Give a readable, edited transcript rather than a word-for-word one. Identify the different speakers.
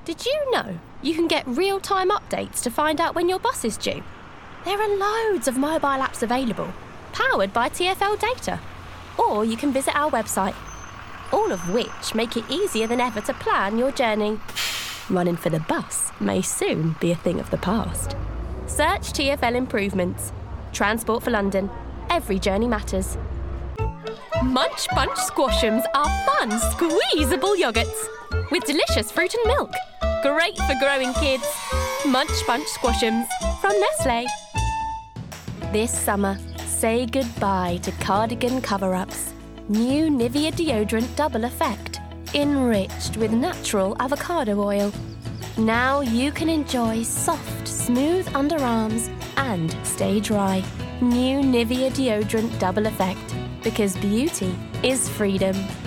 Speaker 1: Did you know you can get real-time updates to find out when your bus is due? There are loads of mobile apps available, powered by TfL data. Or you can visit our website, all of which make it easier than ever to plan your journey. Running for the bus may soon be a thing of the past. Search TfL Improvements. Transport for London. Every journey matters. Munch Bunch Squash'ems are fun, squeezable yoghurts with delicious fruit and milk. Great for growing kids. Munch Bunch Squash'ems from Nestlé. This summer, say goodbye to cardigan cover-ups. New Nivea deodorant double effect, enriched with natural avocado oil. Now you can enjoy soft, smooth underarms and stay dry. New Nivea deodorant double effect, because beauty is freedom.